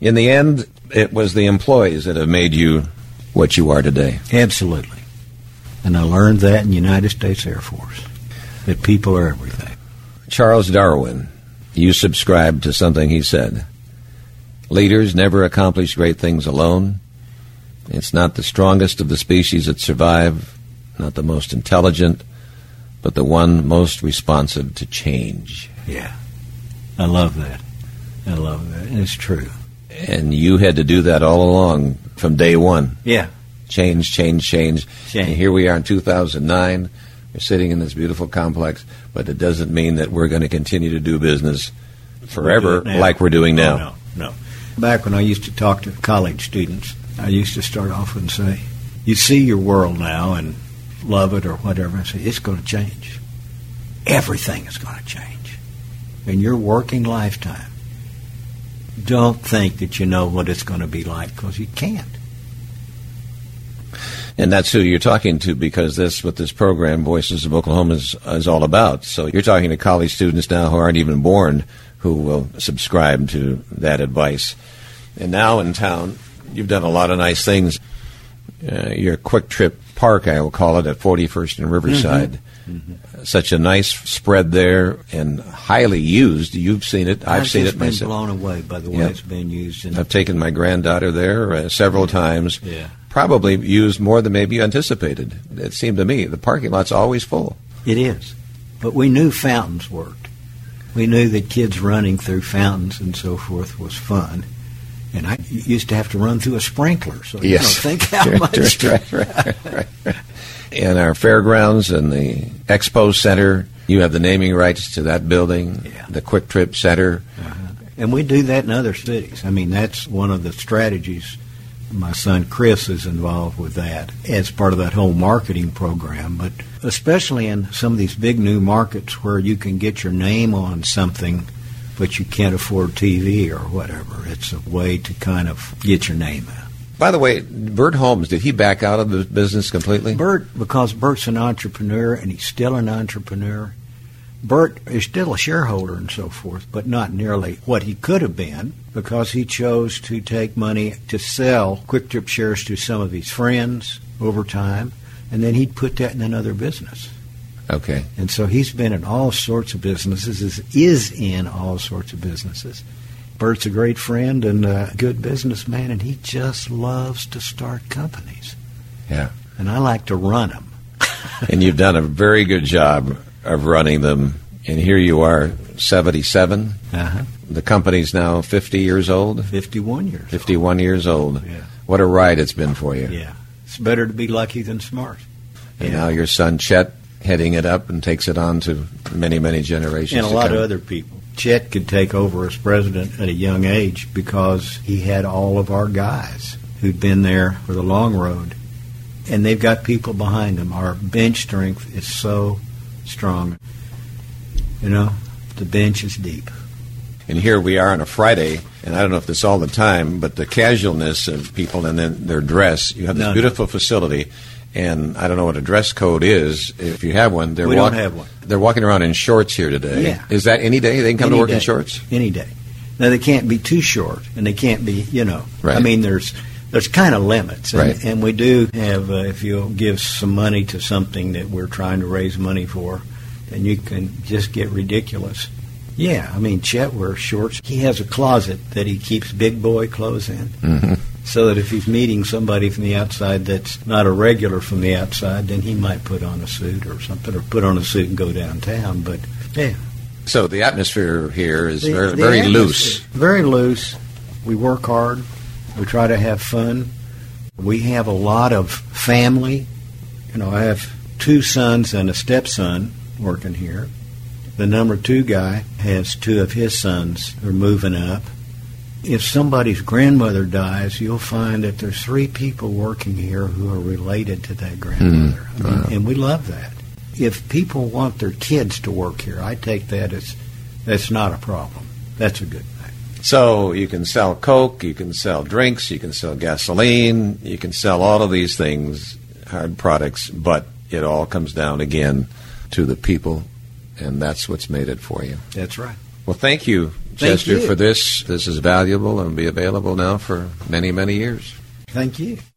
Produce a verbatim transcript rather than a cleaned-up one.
In the end, it was the employees that have made you what you are today. Absolutely. And I learned that in the United States Air Force, that people are everything. Charles Darwin, you subscribe to something he said. Leaders never accomplish great things alone. It's not the strongest of the species that survive, not the most intelligent, but the one most responsive to change. Yeah. I love that. I love that. And it's true. And you had to do that all along from day one. Yeah. Change, change, change. Change. And here we are in two thousand nine. We're sitting in this beautiful complex, but it doesn't mean that we're going to continue to do business forever we're like we're doing now. Oh, no, no. Back when I used to talk to college students, I used to start off and say, you see your world now and love it or whatever. I say, it's going to change. Everything is going to change. In your working lifetime, don't think that you know what it's going to be like, because you can't. And that's who you're talking to, because that's what this program, Voices of Oklahoma, is, is all about. So you're talking to college students now who aren't even born who will subscribe to that advice. And now in town, you've done a lot of nice things. Uh, your Quick Trip Park, I will call it, at forty-first and Riverside. Mm-hmm. Mm-hmm. Such a nice spread there and highly used. You've seen it. I've, I've seen just it been myself. blown away by the way Yep. it's been used. And I've taken my granddaughter there uh, several times. Yeah. Probably used more than maybe you anticipated. It seemed to me the parking lot's always full. It is. But we knew fountains worked. We knew that kids running through fountains and so forth was fun. And I used to have to run through a sprinkler. So you Yes. don't think how much. right, right, right, right. In our fairgrounds and the Expo Center, you have the naming rights to that building, Yeah. the Quick Trip Center. Uh-huh. And we do that in other cities. I mean, that's one of the strategies. My son Chris is involved with that as part of that whole marketing program, but especially in some of these big new markets where you can get your name on something, but you can't afford T V or whatever. It's a way to kind of get your name out. By the way, Bert Holmes, did he back out of the business completely? Bert, because Bert's an entrepreneur and he's still an entrepreneur, Bert is still a shareholder and so forth, but not nearly what he could have been, because he chose to take money to sell Quick Trip shares to some of his friends over time, and then he'd put that in another business. Okay. And so he's been in all sorts of businesses, is, is in all sorts of businesses. Bert's a great friend and a good businessman, and he just loves to start companies. Yeah. And I like to run them. And you've done a very good job of running them. And here you are, seventy-seven. Uh-huh. The company's now fifty years old. fifty-one years fifty-one old. years old. Yeah. What a ride it's been for you. Yeah. It's better to be lucky than smart. And Yeah. now your son Chet heading it up and takes it on to many, many generations. And a to lot come. of other people. Chet could take over as president at a young age because he had all of our guys who'd been there for the long road. And they've got people behind them. Our bench strength is so strong. You know, the bench is deep. And here we are on a Friday, and I don't know if this all the time, but the casualness of people and then their dress. You have this No, no. beautiful facility, and I don't know what a dress code is. If you have one, they're We walk- don't have one. They're walking around in shorts here today. Yeah. Is that any day they can come Any to work day. in shorts? Any day. Now, they can't be too short, and they can't be, you know. Right. I mean, there's there's kind of limits. And, Right. and we do have, uh, if you'll give some money to something that we're trying to raise money for, then you can just get ridiculous. Yeah, I mean, Chet wears shorts. He has a closet that he keeps big boy clothes in. Mm-hmm. So that if he's meeting somebody from the outside that's not a regular from the outside, then he might put on a suit or something, or put on a suit and go downtown. But, yeah. So the atmosphere here is The- very, the very atmosphere- loose. Very loose. We work hard. We try to have fun. We have a lot of family. You know, I have two sons and a stepson working here. The number two guy has two of his sons who are moving up. If somebody's grandmother dies, you'll find that there's three people working here who are related to that grandmother. Mm, I mean, wow. and we love that. If people want their kids to work here, I take that as that's not a problem. That's a good thing. So you can sell Coke, you can sell drinks, you can sell gasoline, you can sell all of these things, hard products, but it all comes down again to the people, and that's what's made it for you. That's right. Well, thank you Chester, you. for this. This is valuable and will be available now for many, many years. Thank you.